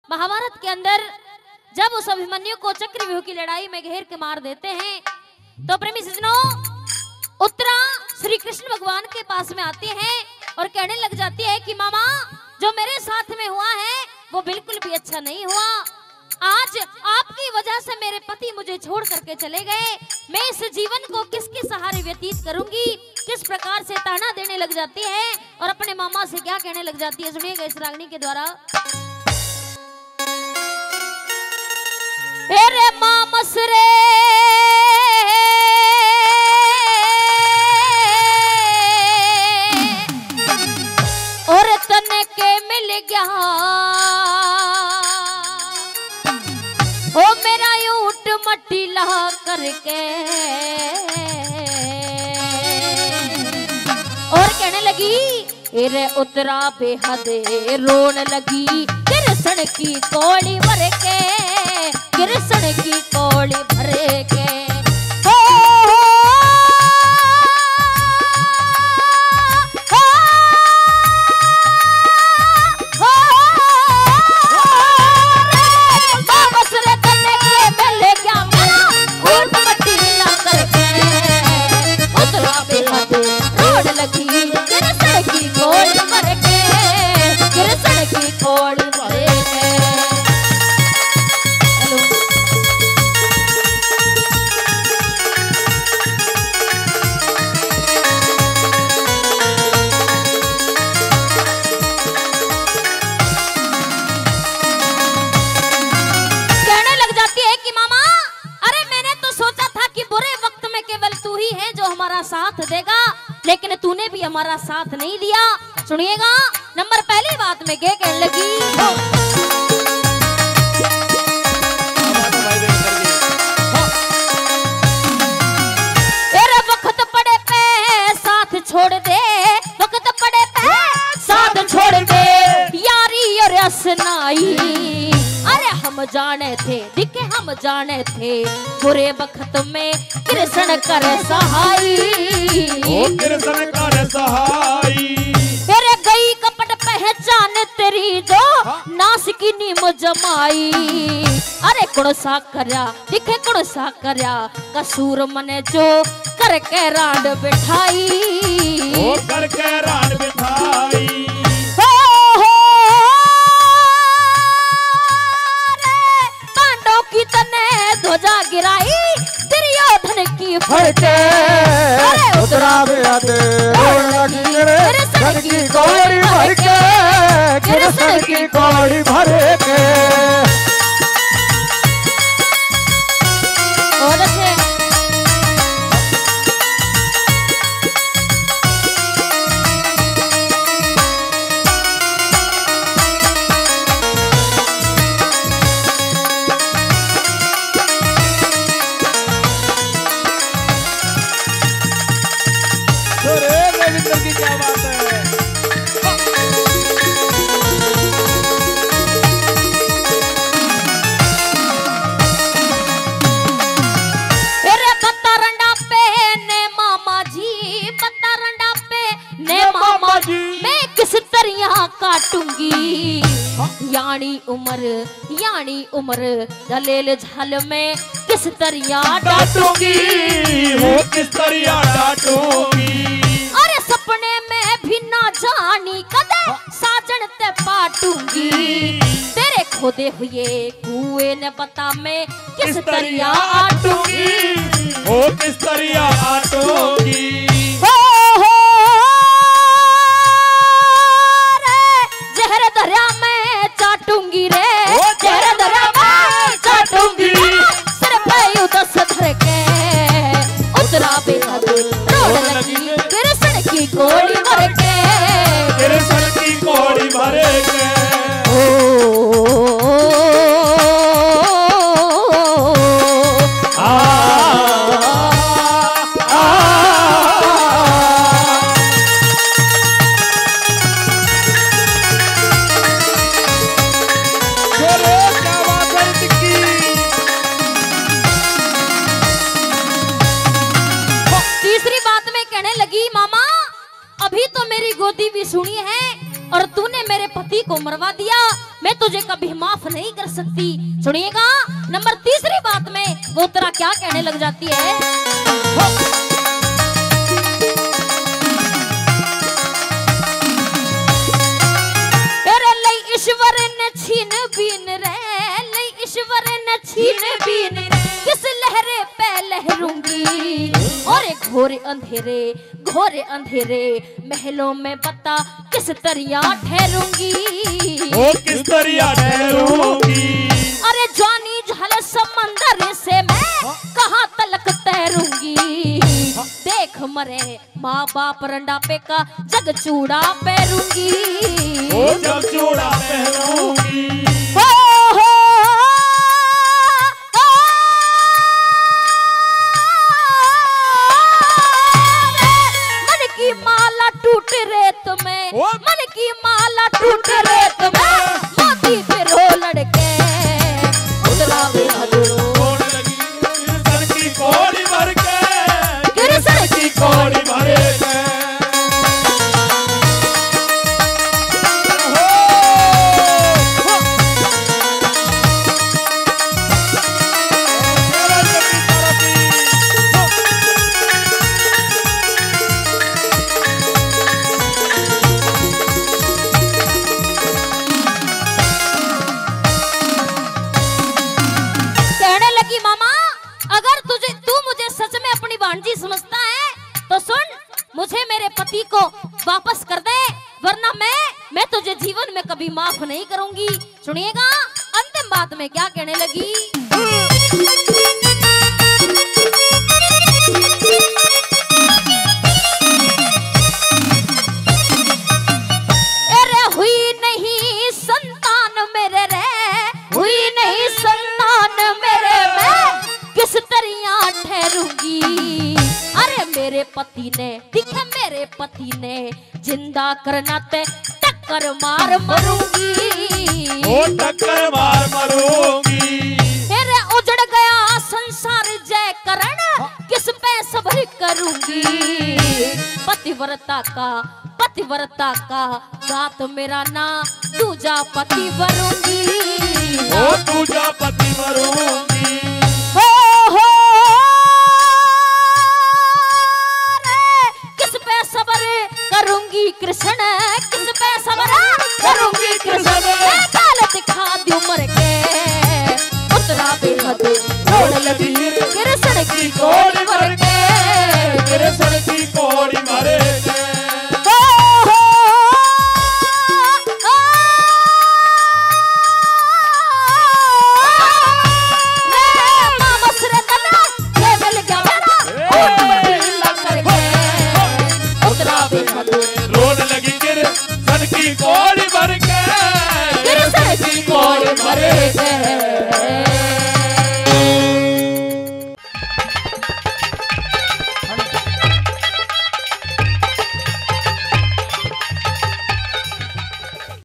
महाभारत के अंदर जब उस अभिमन्यु को चक्रव्यूह की लड़ाई में घेर के मार देते हैं तो प्रेमी सज्जनों उत्तरा श्री कृष्ण भगवान के पास में आती है और कहने लग जाती है कि मामा जो मेरे साथ में हुआ है वो बिल्कुल भी अच्छा नहीं हुआ। आज आपकी वजह से मेरे पति मुझे छोड़ करके चले गए। मैं इस जीवन को किसके सहारे व्यतीत करूंगी। किस प्रकार से ताना देने लग जाती है और अपने मामा से क्या कहने लग जाती है, सुनिएगा इस रागनी के द्वारा। रे मामस रे और तने के मिल गया ओ मेरा ऊंट मट्टी ला करके। और कहने लगी रे उतरा बेहद रोन लगी कृष्ण की कोड़ी भर के, कृष्ण की कोड़ी भर के। साथ देगा लेकिन तूने भी हमारा साथ नहीं दिया। सुनिएगा नंबर पहली बात में क्या कहने लगी। तेरा वक्त पड़े पे साथ छोड़ दे, वक्त पड़े पे साथ छोड़ दे यारी और असनाई। अरे हम जाने थे दिखे हम जाने थे बुरे वक्त में कृष्ण कर सहाई, ओ कृष्ण कर सहाई। तेरे गई कपट पहचान तेरी जो नासिकी नीम जमाई। अरे कुड़ सा करया दिखे कुड़ सा करया कसूर मने जो करके रांड बिठाई, ओ करके रांड बिठाई। की तने ध्वजा गिराई दुर्योधन की फड़के। अरे उतरा बेहद रोन लगी कृष्ण की कोड़ी भर के, कृष्ण की कोड़ी भर के। और अच्छे की क्या बात है। तेरे बत्ता रंडा पे ने मामा जी, बत्ता रंडा पे ने मामा जी मैं किस तरह काटूंगी। यानी उम्र दलेल झाल में किस तरह डांटूंगी, वो किस तरह डांटूंगी। सपने में भी ना जानी कदे साजन ते पाटूंगी। तेरे खोदे हुए कुएं ने पता मैं किस तरह आटूंगी, ओ किस तरह आटूंगी। जहर दरिया में चाटूंगी रे, जहर दरिया में चाटूंगी। सिर पे उदस धर के उतरा बेहद रोड लगी कृष्ण की कोड़ी भर के, कृष्ण की कोड़ी भर के। तीसरी बात में कहने लगी मामा अभी तो मेरी गोदी भी सुनी है और तूने मेरे पति को मरवा दिया, मैं तुझे कभी माफ नहीं कर सकती। सुनिएगा नंबर तीसरी बात में वो उत्तरा क्या कहने लग जाती है। ईश्वर ने छीन बीन रे, ईश्वर ने छीन बीन रे, किस लहरे पे लहरूंगी, और घोरे अंधेरे महलों में बता किस तरिया ठहरूंगी, ओ किस तरिया ठहरूंगी। अरे जानी झाल समंदर से मैं कहाँ तलक तैरूंगी, देख मरे माँ बाप रंडापे का जग चूड़ा पैरूंगी, ओ जग चूड़ा पहनूंगी। मन की माला टूट रेत में, मन की माला टूट रेत में, मोती फिर हो लड़के उतरा कौन लगी सर की कौड़ी भर के, कृष्ण की कौड़ी भरे के। समझता है तो सुन, मुझे मेरे पति को वापस कर दे, वरना मैं तुझे जीवन में कभी माफ नहीं करूंगी। सुनिएगा अंतिम बात में क्या कहने लगी। अरे हुई नहीं संतान मेरे रे, हुई नहीं संतान मेरे, मैं किस तरिया ठहरूंगी, अरे मेरे पति ने दिखे मेरे पति ने जिंदा करना ते टक्कर मार मरूंगी, ओ टक्कर मार मरूंगी। मेरे उजड़ गया संसार जय करण, किस पे सब्र करूंगी, पतिव्रता का जात मेरा ना दूजा पति वरूंगी, ओ दूजा पति वरूंगी। करूंगी कृष्ण, किस पे सब्र करूंगी कृष्ण, काल दिखा दूं मर के उतरा बेहद रोड लगी, कृष्ण की कौड़ी भर के, कृष्ण की कौड़ी भरे के। रोड लगी कृष्ण की कौड़ी